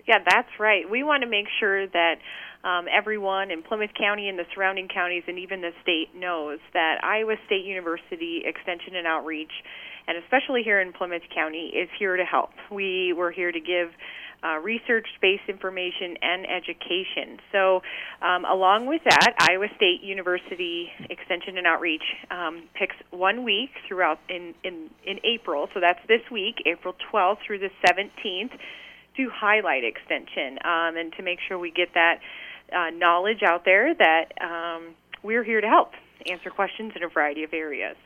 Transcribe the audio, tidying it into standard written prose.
Yeah, that's right. We want to make sure that everyone in Plymouth County and the surrounding counties and even the state knows that Iowa State University Extension and Outreach, and especially here in Plymouth County, is here to help. We're here to give research-based information and education. So along with that, Iowa State University Extension and Outreach picks 1 week throughout in April, so that's this week, April 12th through the 17th, to highlight extension and to make sure we get that knowledge out there that we're here to help answer questions in a variety of areas.